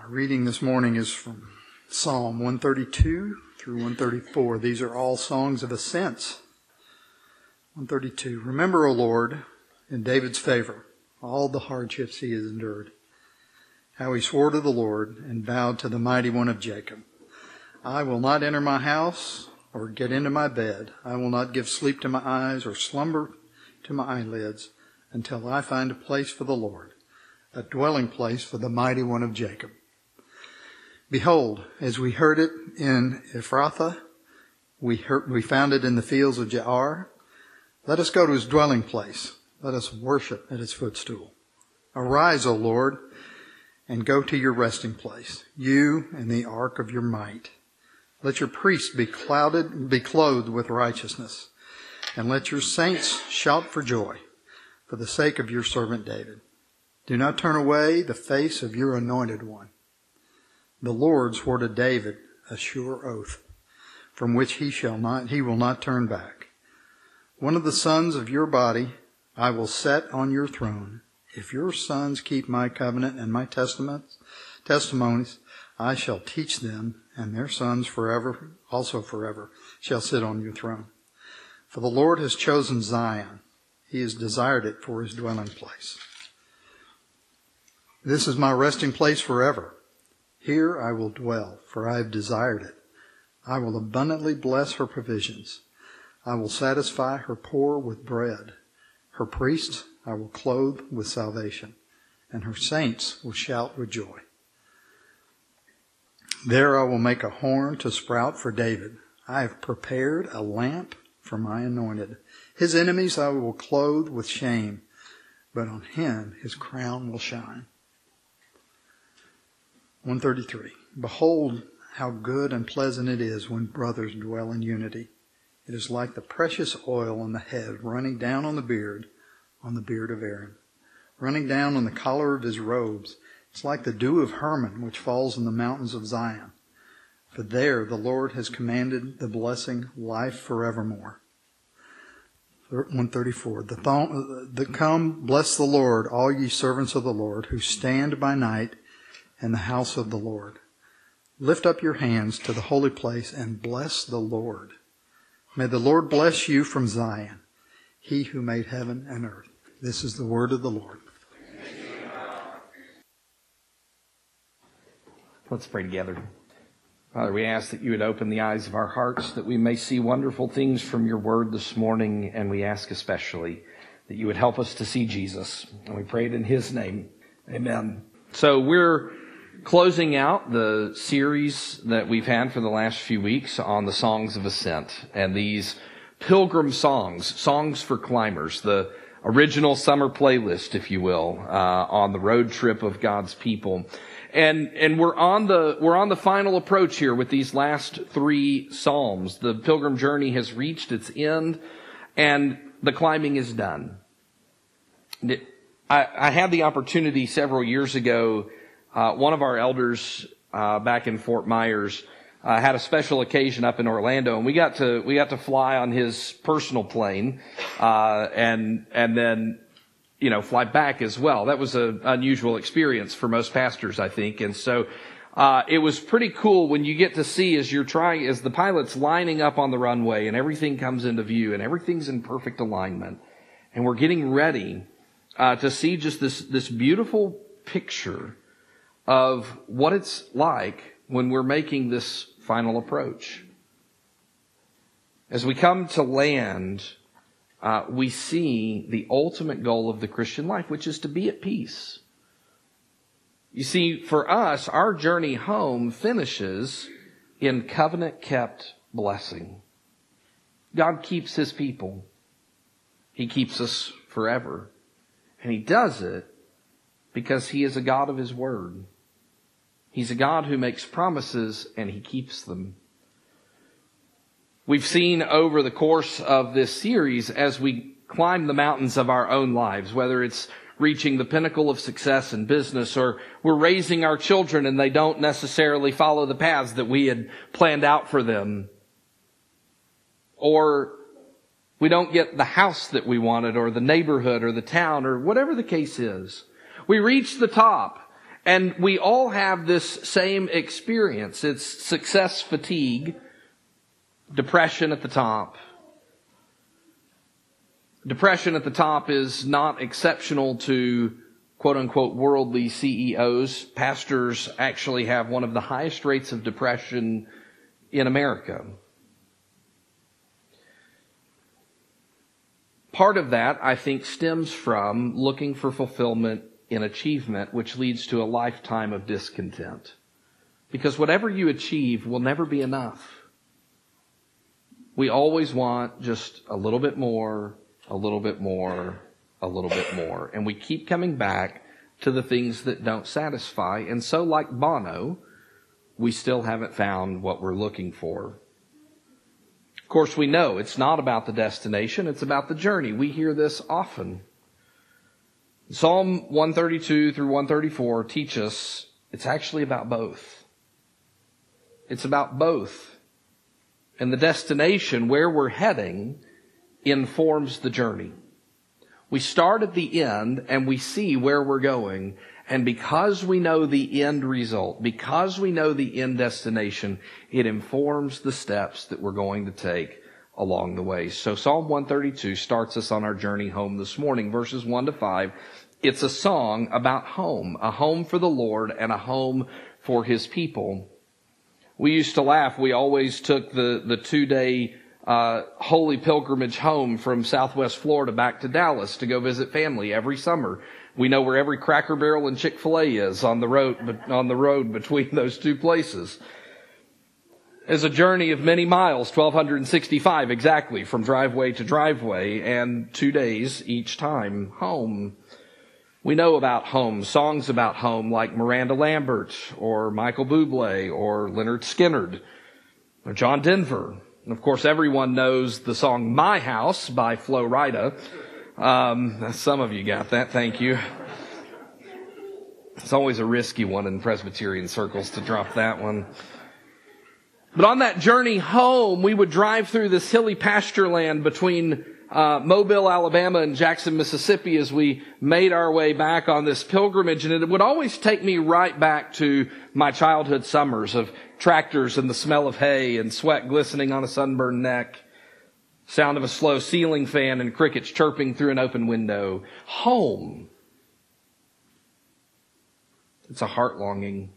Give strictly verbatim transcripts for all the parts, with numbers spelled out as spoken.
Our reading this morning is from Psalm one thirty-two through one thirty-four. These are all songs of ascents. one thirty-two. Remember, O Lord, in David's favor, all the hardships he has endured, how he swore to the Lord and vowed to the mighty one of Jacob, I will not enter my house or get into my bed. I will not give sleep to my eyes or slumber to my eyelids until I find a place for the Lord, a dwelling place for the mighty one of Jacob. Behold, as we heard it in Ephrathah, we heard, we found it in the fields of Jaar. Let us go to his dwelling place. Let us worship at his footstool. Arise, O Lord, and go to your resting place, you and the ark of your might. Let your priests be clouded, be clothed with righteousness, and let your saints shout for joy for the sake of your servant David. Do not turn away the face of your anointed one. The Lord swore to David a sure oath, from which he shall not, he will not turn back. One of the sons of your body I will set on your throne. If your sons keep my covenant and my testaments, testimonies, I shall teach them, and their sons forever, also forever, shall sit on your throne. For the Lord has chosen Zion. He has desired it for his dwelling place. This is my resting place forever. Here I will dwell, for I have desired it. I will abundantly bless her provisions. I will satisfy her poor with bread. Her priests I will clothe with salvation, and her saints will shout with joy. There I will make a horn to sprout for David. I have prepared a lamp for my anointed. His enemies I will clothe with shame, but on him his crown will shine. one thirty-three. Behold how good and pleasant it is when brothers dwell in unity. It is like the precious oil on the head running down on the beard, on the beard of Aaron, running down on the collar of his robes. It's like the dew of Hermon, which falls in the mountains of Zion. For there the Lord has commanded the blessing, life forevermore. one thirty-four. The, th- the come, bless the Lord, all ye servants of the Lord, who stand by night in the house of the Lord. Lift up your hands to the holy place and bless the Lord. May the Lord bless you from Zion, he who made heaven and earth. This is the word of the Lord. Let's pray together. Father, we ask that you would open the eyes of our hearts, that we may see wonderful things from your word this morning, and we ask especially that you would help us to see Jesus. And we pray it in his name. Amen. So we're closing out the series that we've had for the last few weeks on the Songs of Ascent, and these pilgrim songs, songs for climbers, the original summer playlist, if you will, uh, on the road trip of God's people. And, and we're on the, we're on the final approach here with these last three Psalms. The pilgrim journey has reached its end and the climbing is done. I, I had the opportunity several years ago, uh, one of our elders, uh, back in Fort Myers, uh, had a special occasion up in Orlando, and we got to, we got to fly on his personal plane, uh, and, and then, you know, fly back as well. That was an unusual experience for most pastors, I think. And so, uh, it was pretty cool when you get to see as you're trying, as the pilot's lining up on the runway and everything comes into view and everything's in perfect alignment. And we're getting ready, uh, to see just this, this beautiful picture of what it's like when we're making this final approach. As we come to land, Uh, we see the ultimate goal of the Christian life, which is to be at peace. You see, for us, our journey home finishes in covenant-kept blessing. God keeps his people. He keeps us forever. And he does it because he is a God of his word. He's a God who makes promises and he keeps them. We've seen over the course of this series, as we climb the mountains of our own lives, whether it's reaching the pinnacle of success in business, or we're raising our children and they don't necessarily follow the paths that we had planned out for them, or we don't get the house that we wanted, or the neighborhood, or the town, or whatever the case is. We reach the top, And we all have this same experience. It's success fatigue, depression at the top. Depression at the top is not exceptional to quote-unquote worldly C E Os. Pastors actually have one of the highest rates of depression in America. Part of that, I think, stems from looking for fulfillment in achievement, which leads to a lifetime of discontent. Because whatever you achieve will never be enough. We always want just a little bit more, a little bit more, a little bit more. And we keep coming back to the things that don't satisfy. And so, like Bono, we still haven't found what we're looking for. Of course, we know it's not about the destination, it's about the journey. We hear this often. Psalm one thirty-two through one thirty-four teach us it's actually about both. It's about both. And the destination, where we're heading, informs the journey. We start at the end and we see where we're going. And because we know the end result, because we know the end destination, it informs the steps that we're going to take along the way. So Psalm one thirty-two starts us on our journey home this morning, verses one to five. It's a song about home, a home for the Lord and a home for His people. We used to laugh. We always took the, the two-day uh, holy pilgrimage home from Southwest Florida back to Dallas to go visit family every summer. We know where every Cracker Barrel and Chick-fil-A is on the road, on the road between those two places. It's a journey of many miles, one thousand two hundred sixty-five exactly, from driveway to driveway, and two days each time home. We know about home, songs about home like Miranda Lambert or Michael Bublé or Leonard Skinner or John Denver. And of course, everyone knows the song My House by Flo Rida. Um, some of you got that. Thank you. It's always a risky one in Presbyterian circles to drop that one. But on that journey home, we would drive through this hilly pasture land between uh, Mobile, Alabama and Jackson, Mississippi as we made our way back on this pilgrimage. And it would always take me right back to my childhood summers of tractors and the smell of hay and sweat glistening on a sunburned neck. Sound of a slow ceiling fan and crickets chirping through an open window. Home. It's a heart longing.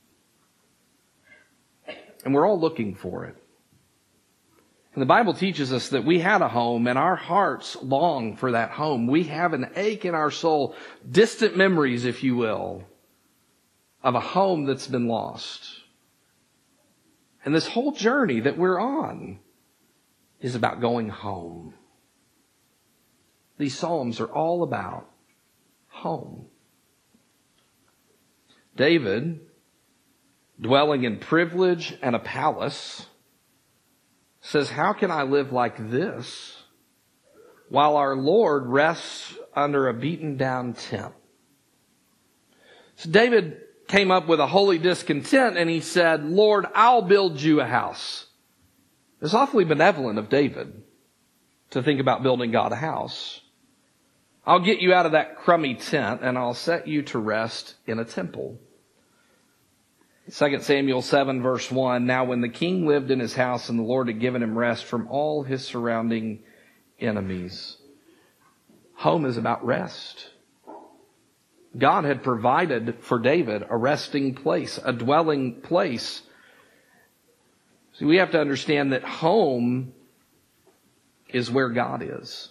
And we're all looking for it. And the Bible teaches us that we had a home and our hearts long for that home. We have an ache in our soul, distant memories, if you will, of a home that's been lost. And this whole journey that we're on is about going home. These Psalms are all about home. David, dwelling in privilege and a palace, says, how can I live like this while our Lord rests under a beaten down tent? So David came up with a holy discontent and he said, Lord, I'll build you a house. It's awfully benevolent of David to think about building God a house. I'll get you out of that crummy tent and I'll set you to rest in a temple. Second Samuel seven verse one, now when the king lived in his house and the Lord had given him rest from all his surrounding enemies. Home is about rest. God had provided for David a resting place, a dwelling place. See, we have to understand that home is where God is.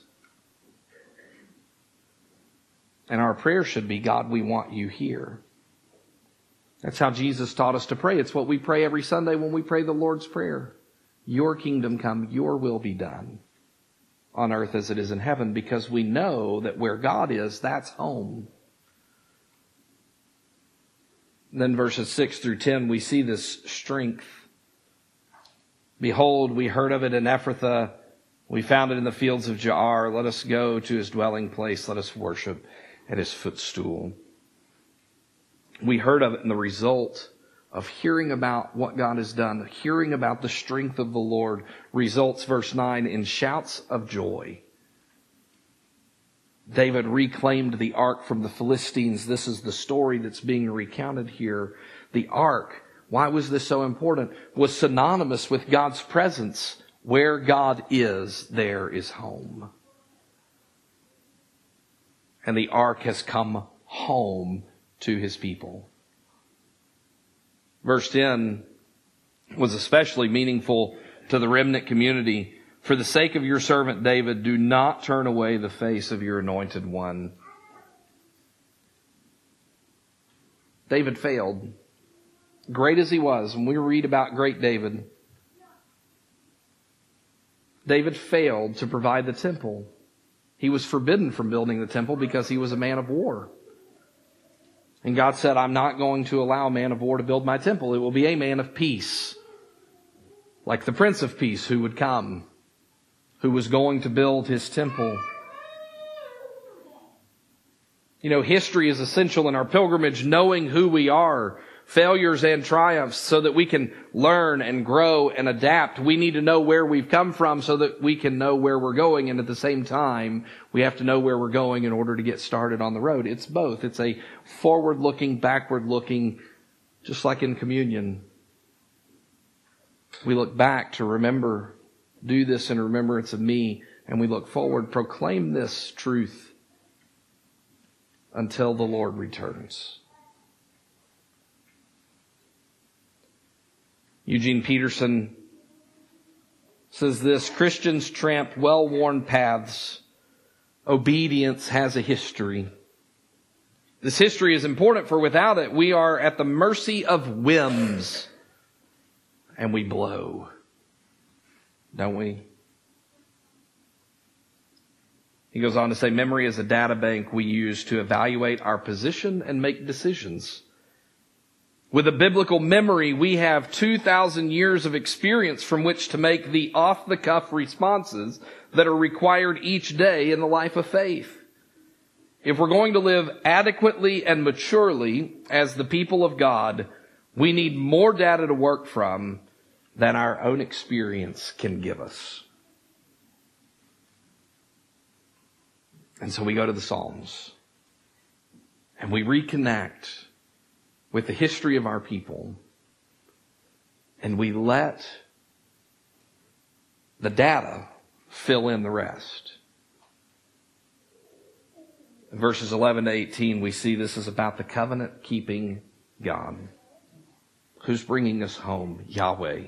And our prayer should be, God, we want you here. That's how Jesus taught us to pray. It's what we pray every Sunday when we pray the Lord's Prayer. Your kingdom come, your will be done on earth as it is in heaven, because we know that where God is, that's home. Then verses six through ten, we see this strength. Behold, we heard of it in Ephrathah. We found it in the fields of Jaar. Let us go to his dwelling place. Let us worship at his footstool. We heard of it in the result of hearing about what God has done, hearing about the strength of the Lord, results, verse nine, in shouts of joy. David reclaimed the ark from the Philistines. This is the story that's being recounted here. The ark, why was this so important? Was synonymous with God's presence. Where God is, there is home. And the ark has come home to his people. Verse ten was especially meaningful to the remnant community. For the sake of your servant David, do not turn away the face of your anointed one. David failed. Great as he was, when we read about great David, David failed to provide the temple. He was forbidden from building the temple because he was a man of war. And God said, I'm not going to allow a man of war to build my temple. It will be a man of peace, like the Prince of Peace who would come, who was going to build his temple. You know, history is essential in our pilgrimage, knowing who we are, failures and triumphs, so that we can learn and grow and adapt. We need to know where we've come from so that we can know where we're going. And at the same time, we have to know where we're going in order to get started on the road. It's both. It's a forward-looking, backward-looking, just like in communion. We look back to remember, do this in remembrance of me, and we look forward, proclaim this truth until the Lord returns. Eugene Peterson says this, Christians tramp well-worn paths. Obedience has a history. This history is important, for without it, we are at the mercy of whims. And we blow. Don't we? He goes on to say, memory is a data bank we use to evaluate our position and make decisions. With a biblical memory, we have two thousand years of experience from which to make the off-the-cuff responses that are required each day in the life of faith. If we're going to live adequately and maturely as the people of God, we need more data to work from than our own experience can give us. And so we go to the Psalms and we reconnect with the history of our people, and we let the data fill in the rest. In verses eleven to eighteen, we see this is about the covenant-keeping God. Who's bringing us home? Yahweh.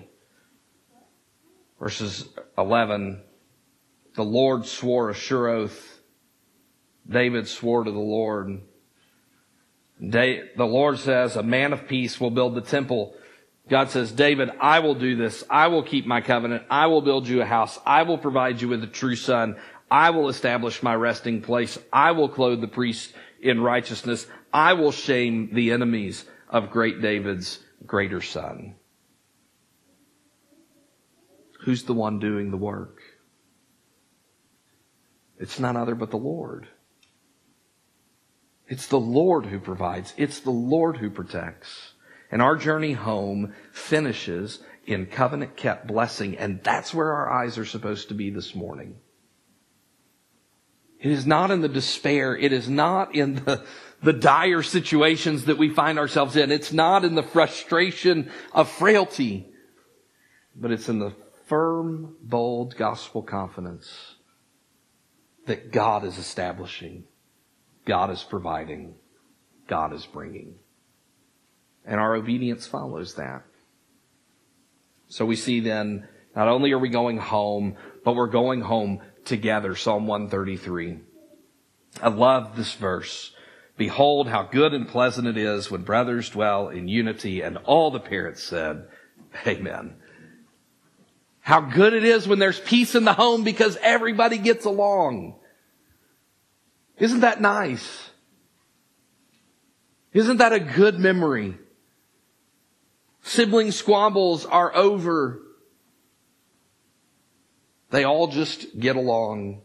Verses eleven, the Lord swore a sure oath. David swore to the Lord. The Lord says, a man of peace will build the temple. God says, David, I will do this. I will keep my covenant. I will build you a house. I will provide you with a true son. I will establish my resting place. I will clothe the priests in righteousness. I will shame the enemies of great David's greater son. Who's the one doing the work? It's none other but the Lord. It's the Lord who provides. It's the Lord who protects. And our journey home finishes in covenant-kept blessing. And that's where our eyes are supposed to be this morning. It is not in the despair. It is not in the, the dire situations that we find ourselves in. It's not in the frustration of frailty. But it's in the firm, bold gospel confidence that God is establishing. God is providing. God is bringing. And our obedience follows that. So we see then, not only are we going home, but we're going home together. Psalm one thirty-three. I love this verse. Behold how good and pleasant it is when brothers dwell in unity. And all the parents said, Amen. How good it is when there's peace in the home because everybody gets along. Isn't that nice? Isn't that a good memory? Sibling squabbles are over. They all just get along.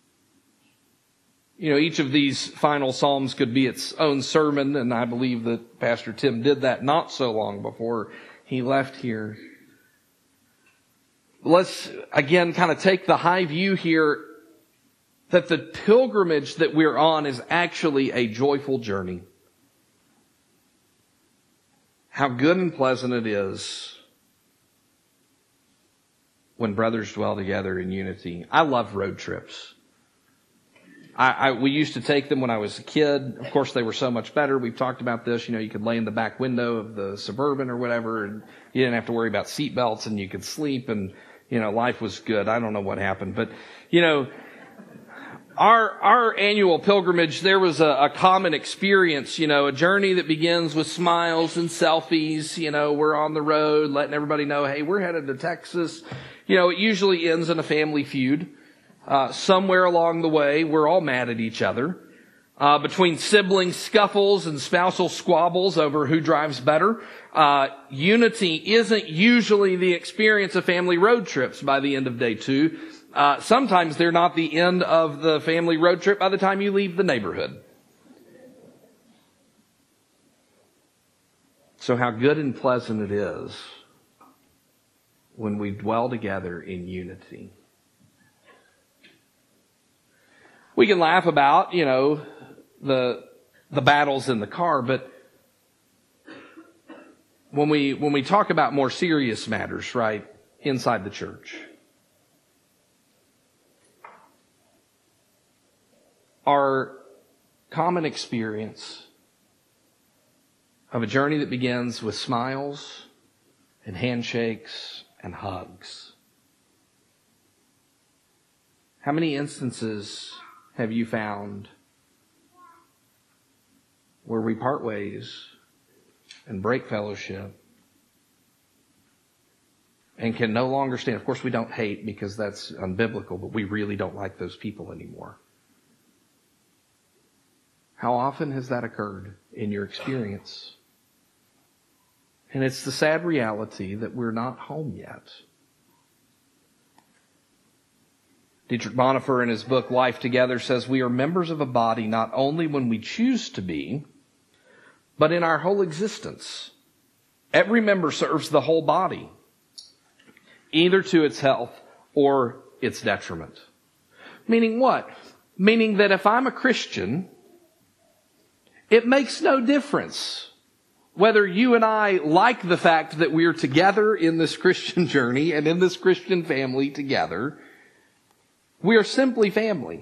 You know, each of these final Psalms could be its own sermon, and I believe that Pastor Tim did that not so long before he left here. Let's, again, kind of take the high view here. that the pilgrimage that we're on is actually a joyful journey. How good and pleasant it is when brothers dwell together in unity. I love road trips. I, I, we used to take them when I was a kid. Of course, they were so much better. We've talked about this. You know, you could lay in the back window of the Suburban or whatever, and you didn't have to worry about seat belts, and you could sleep, and, you know, life was good. I don't know what happened. But, you know, our our annual pilgrimage, there was a, a common experience, you know, a journey that begins with smiles and selfies. You know, we're on the road letting everybody know, hey, we're headed to Texas. You know, it usually ends in a family feud. Uh, somewhere along the way, we're all mad at each other. Uh, between sibling scuffles and spousal squabbles over who drives better. Uh, unity isn't usually the experience of family road trips by the end of day two. Uh, sometimes they're not the end of the family road trip by the time you leave the neighborhood. So how good and pleasant it is when we dwell together in unity. We can laugh about, you know, the the battles in the car, but when we when we talk about more serious matters, right, inside the church, our common experience of a journey that begins with smiles and handshakes and hugs. How many instances have you found where we part ways and break fellowship and can no longer stand? Of course, we don't hate because that's unbiblical, but we really don't like those people anymore. How often has that occurred in your experience? And it's the sad reality that we're not home yet. Dietrich Bonhoeffer in his book Life Together says we are members of a body not only when we choose to be, but in our whole existence. Every member serves the whole body, either to its health or its detriment. Meaning what? Meaning that if I'm a Christian, it makes no difference whether you and I like the fact that we're together in this Christian journey and in this Christian family together. We are simply family.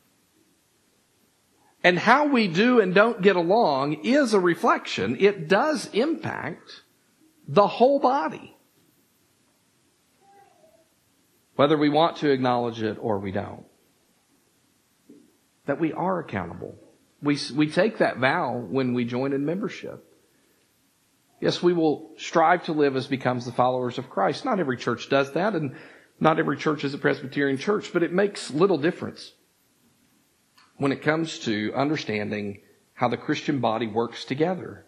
And how we do and don't get along is a reflection. It does impact the whole body, whether we want to acknowledge it or we don't. That we are accountable. We, we take that vow when we join in membership. Yes, we will strive to live as becomes the followers of Christ. Not every church does that, and not every church is a Presbyterian church, but it makes little difference when it comes to understanding how the Christian body works together.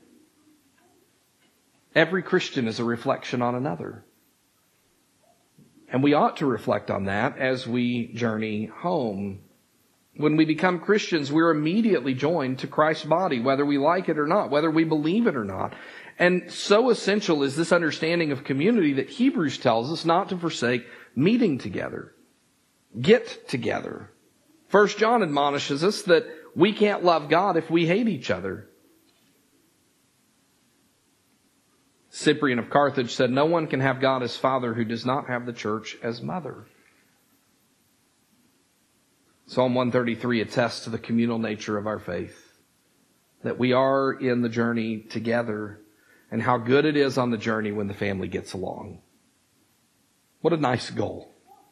Every Christian is a reflection on another. And we ought to reflect on that as we journey home. When we become Christians, we're immediately joined to Christ's body, whether we like it or not, whether we believe it or not. And so essential is this understanding of community that Hebrews tells us not to forsake meeting together. Get together. First John admonishes us that we can't love God if we hate each other. Cyprian of Carthage said, no one can have God as father who does not have the church as mother. Psalm one thirty-three attests to the communal nature of our faith, that we are in the journey together, and how good it is on the journey when the family gets along. What a nice goal.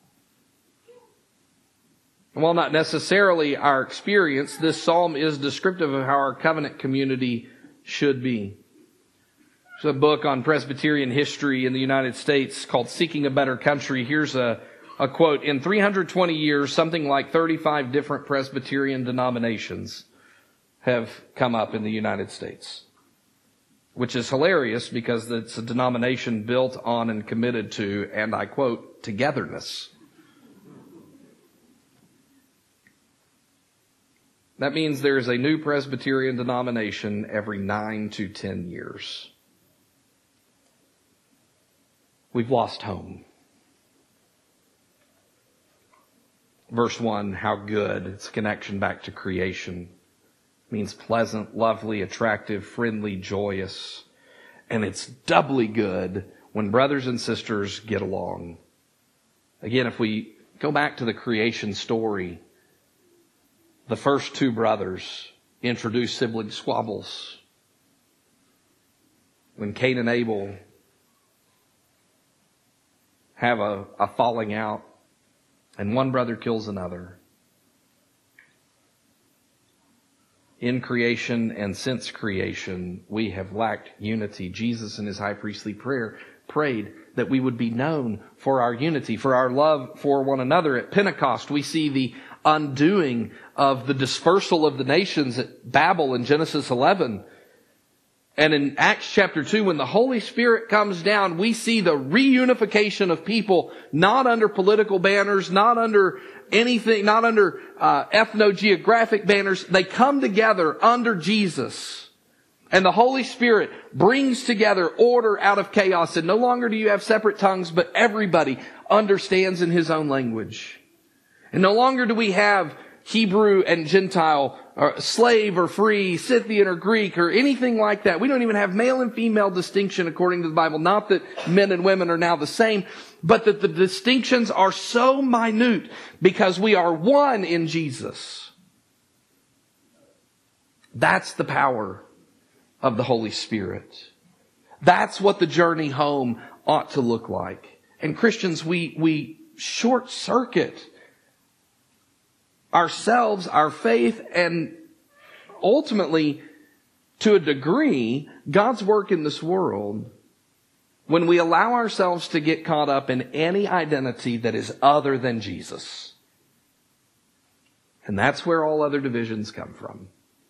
And while not necessarily our experience, this psalm is descriptive of how our covenant community should be. There's a book on Presbyterian history in the United States called Seeking a Better Country. Here's a, a quote. In three hundred twenty years, something like thirty-five different Presbyterian denominations have come up in the United States. Which is hilarious because it's a denomination built on and committed to, and I quote, togetherness. That means there is a new Presbyterian denomination every nine to ten years. We've lost home. verse one, how good. It's a connection back to creation. It means pleasant, lovely, attractive, friendly, joyous. And it's doubly good when brothers and sisters get along. Again, if we go back to the creation story, the first two brothers introduce sibling squabbles. When Cain and Abel have a, a falling out, and one brother kills another. In creation and since creation, we have lacked unity. Jesus in his high priestly prayer prayed that we would be known for our unity, for our love for one another. At Pentecost, we see the undoing of the dispersal of the nations at Babel in Genesis eleven. And in Acts chapter two, when the Holy Spirit comes down, we see the reunification of people, not under political banners, not under anything, not under uh, ethno-geographic banners. They come together under Jesus. And the Holy Spirit brings together order out of chaos. And no longer do you have separate tongues, but everybody understands in his own language. And no longer do we have Hebrew and Gentile, or slave or free, Scythian or Greek, or anything like that. We don't even have male and female distinction according to the Bible. Not that men and women are now the same, but that the distinctions are so minute because we are one in Jesus. That's the power of the Holy Spirit. That's what the journey home ought to look like. And Christians, we, we short circuit ourselves, our faith, and ultimately, to a degree, God's work in this world when we allow ourselves to get caught up in any identity that is other than Jesus. And that's where all other divisions come from.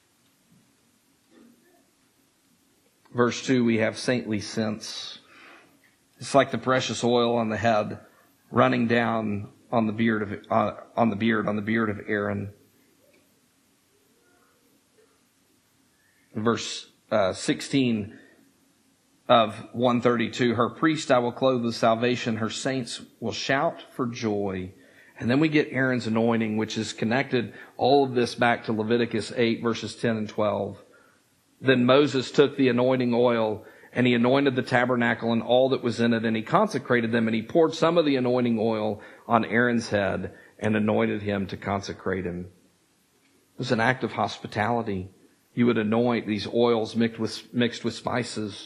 Verse two, we have saintly sense. It's like the precious oil on the head running down on the beard of uh, on the beard on the beard of Aaron. Verse uh, sixteen of one thirty-two, her priest I will clothe with salvation, her saints will shout for joy. And then we get Aaron's anointing, which is connected all of this back to Leviticus eight, verses ten and twelve. Then Moses took the anointing oil and he anointed the tabernacle and all that was in it, and he consecrated them, and he poured some of the anointing oil on Aaron's head and anointed him to consecrate him. It was an act of hospitality. You would anoint these oils mixed with, mixed with spices.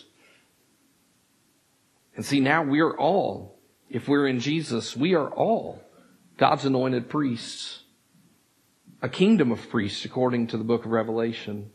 And see, now we're all, if we're in Jesus, we are all God's anointed priests. A kingdom of priests, according to the book of Revelation.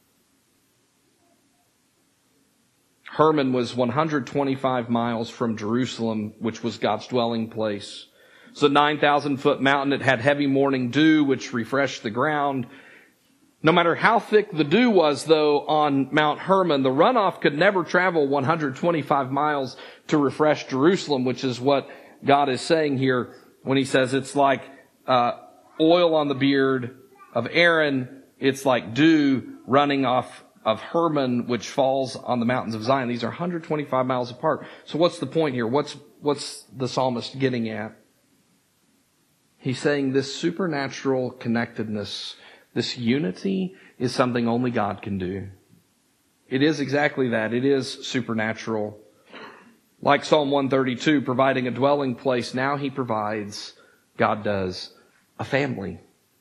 Hermon was one hundred twenty-five miles from Jerusalem, which was God's dwelling place. It's a nine thousand foot mountain. It had heavy morning dew, which refreshed the ground. No matter how thick the dew was, though, on Mount Hermon, the runoff could never travel one hundred twenty-five miles to refresh Jerusalem, which is what God is saying here when he says it's like uh, oil on the beard of Aaron. It's like dew running off of Hermon, which falls on the mountains of Zion. These are one hundred twenty-five miles apart. So what's the point here? What's, what's the psalmist getting at? He's saying this supernatural connectedness, this unity, is something only God can do. It is exactly that. It is supernatural. Like Psalm one thirty-two, providing a dwelling place, now he provides, God does, a family.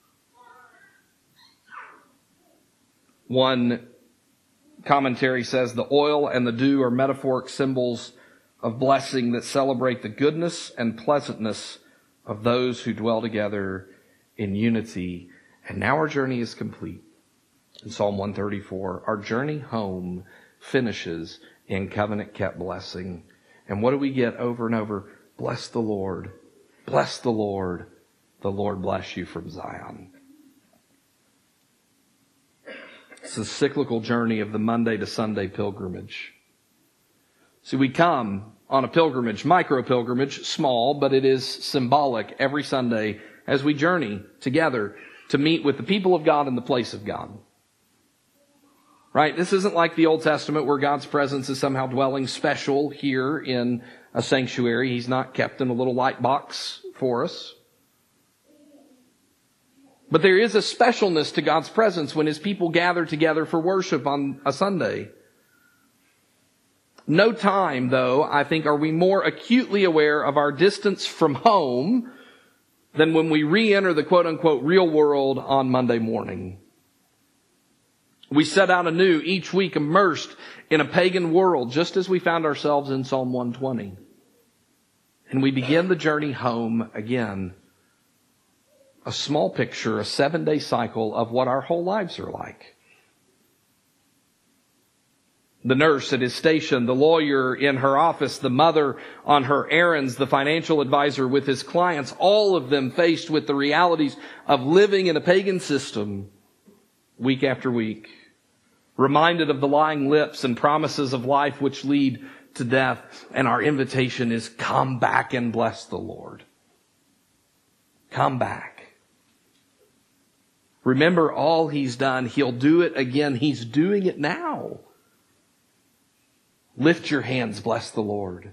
One commentary says the oil and the dew are metaphoric symbols of blessing that celebrate the goodness and pleasantness of those who dwell together in unity. And now our journey is complete. In Psalm one thirty-four, our journey home finishes in covenant-kept blessing. And what do we get over and over? Bless the Lord. Bless the Lord. The Lord bless you from Zion. It's a cyclical journey of the Monday to Sunday pilgrimage. See, we come on a pilgrimage, micro-pilgrimage, small, but it is symbolic every Sunday as we journey together to meet with the people of God in the place of God. Right? This isn't like the Old Testament where God's presence is somehow dwelling special here in a sanctuary. He's not kept in a little light box for us. But there is a specialness to God's presence when His people gather together for worship on a Sunday. No time, though, I think, are we more acutely aware of our distance from home than when we re-enter the quote-unquote real world on Monday morning. We set out anew each week immersed in a pagan world, just as we found ourselves in Psalm one twenty. And we begin the journey home again. A small picture, a seven-day cycle of what our whole lives are like. The nurse at his station, the lawyer in her office, the mother on her errands, the financial advisor with his clients, all of them faced with the realities of living in a pagan system week after week, reminded of the lying lips and promises of life which lead to death. And our invitation is, come back and bless the Lord. Come back. Remember all He's done. He'll do it again. He's doing it now. Lift your hands, bless the Lord.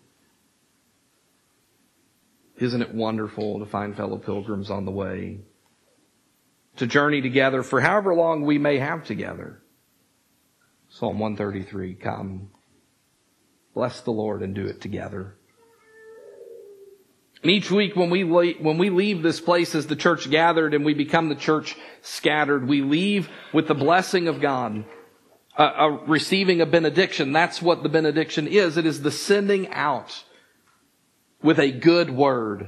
Isn't it wonderful to find fellow pilgrims on the way? To journey together for however long we may have together. Psalm one thirty-three, come, bless the Lord and do it together. And each week when we leave, when we leave this place as the church gathered and we become the church scattered, we leave with the blessing of God. Uh, uh, receiving a benediction. That's what the benediction is. It is the sending out with a good word.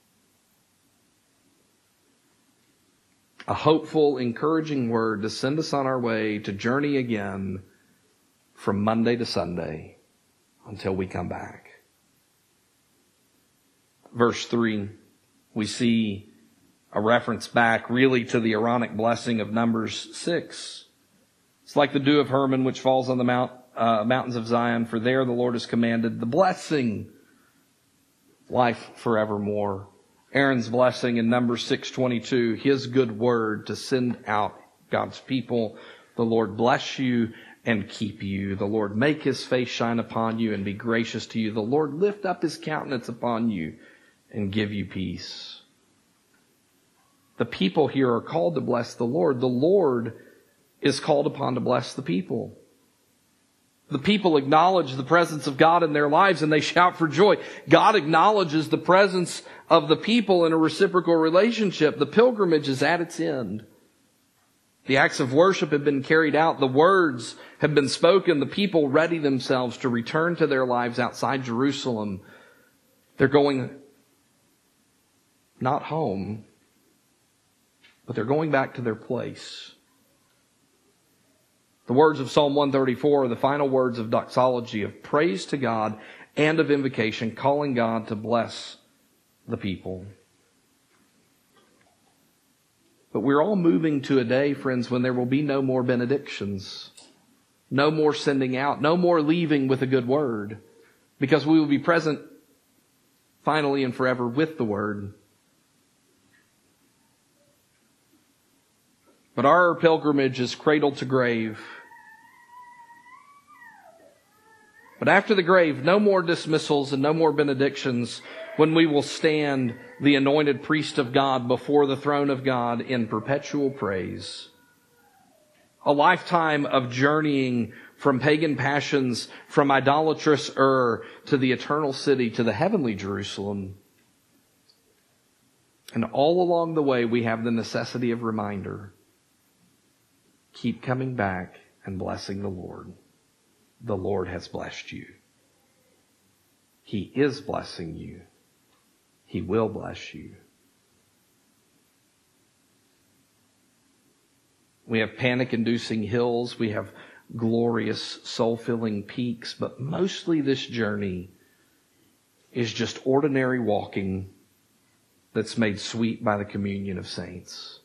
A hopeful, encouraging word to send us on our way to journey again from Monday to Sunday until we come back. Verse three, we see a reference back really to the Aaronic blessing of Numbers six. It's like the dew of Hermon which falls on the mount, uh, mountains of Zion, for there the Lord has commanded the blessing, life forevermore. Aaron's blessing in Numbers six twenty-two, his good word to send out God's people. The Lord bless you and keep you. The Lord make His face shine upon you and be gracious to you. The Lord lift up His countenance upon you and give you peace. The people here are called to bless the Lord. The Lord is called upon to bless the people. The people acknowledge the presence of God in their lives and they shout for joy. God acknowledges the presence of the people in a reciprocal relationship. The pilgrimage is at its end. The acts of worship have been carried out. The words have been spoken. The people ready themselves to return to their lives outside Jerusalem. They're going not home, but they're going back to their place. The words of Psalm one thirty-four are the final words of doxology, of praise to God and of invocation, calling God to bless the people. But we're all moving to a day, friends, when there will be no more benedictions, no more sending out, no more leaving with a good word, because we will be present finally and forever with the word. But our pilgrimage is cradle to grave. But after the grave, no more dismissals and no more benedictions when we will stand the anointed priest of God before the throne of God in perpetual praise. A lifetime of journeying from pagan passions, from idolatrous Ur to the eternal city, to the heavenly Jerusalem. And all along the way, we have the necessity of reminder. Keep coming back and blessing the Lord. The Lord has blessed you. He is blessing you. He will bless you. We have panic-inducing hills. We have glorious, soul-filling peaks. But mostly this journey is just ordinary walking that's made sweet by the communion of saints.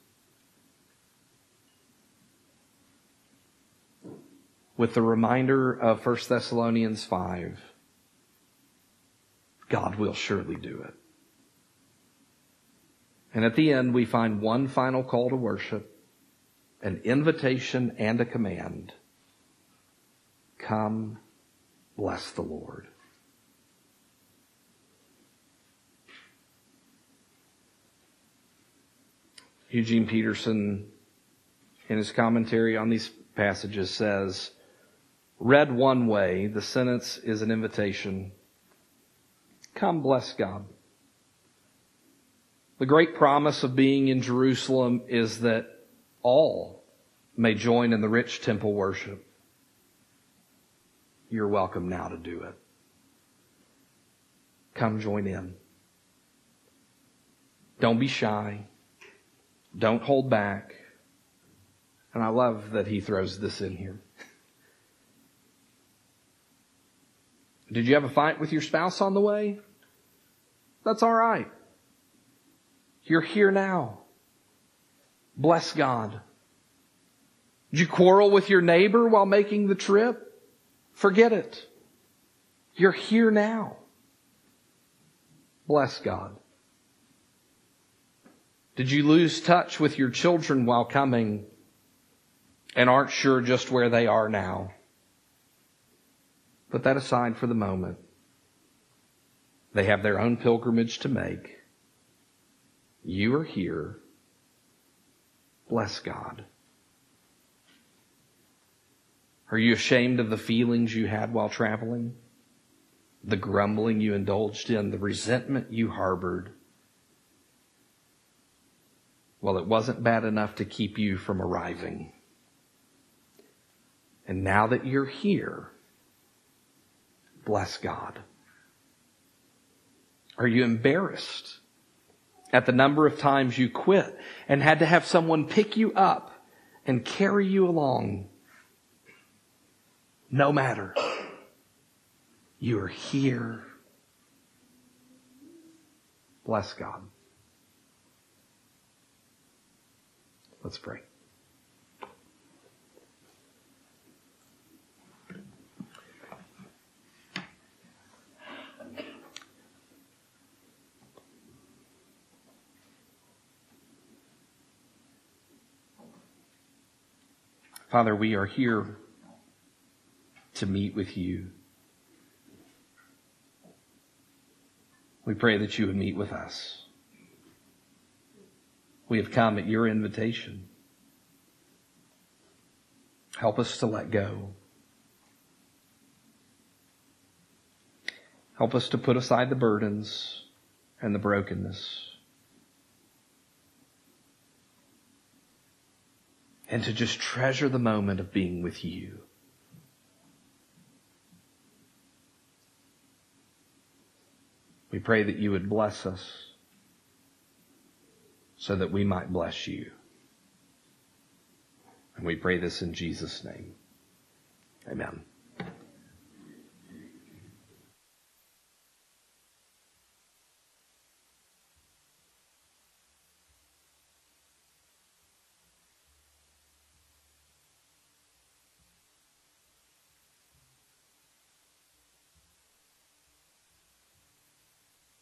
With the reminder of First Thessalonians five, God will surely do it. And at the end, we find one final call to worship, an invitation and a command. Come, bless the Lord. Eugene Peterson, in his commentary on these passages, says, read one way, the sentence is an invitation. Come, bless God. The great promise of being in Jerusalem is that all may join in the rich temple worship. You're welcome now to do it. Come join in. Don't be shy. Don't hold back. And I love that he throws this in here. Did you have a fight with your spouse on the way? That's all right. You're here now. Bless God. Did you quarrel with your neighbor while making the trip? Forget it. You're here now. Bless God. Did you lose touch with your children while coming and aren't sure just where they are now? Put that aside for the moment. They have their own pilgrimage to make. You are here. Bless God. Are you ashamed of the feelings you had while traveling? The grumbling you indulged in, the resentment you harbored? Well, it wasn't bad enough to keep you from arriving. And now that you're here, bless God. Are you embarrassed at the number of times you quit and had to have someone pick you up and carry you along? No matter. You are here. Bless God. Let's pray. Father, we are here to meet with you. We pray that you would meet with us. We have come at your invitation. Help us to let go. Help us to put aside the burdens and the brokenness. And to just treasure the moment of being with you. We pray that you would bless us so that we might bless you. And we pray this in Jesus' name. Amen.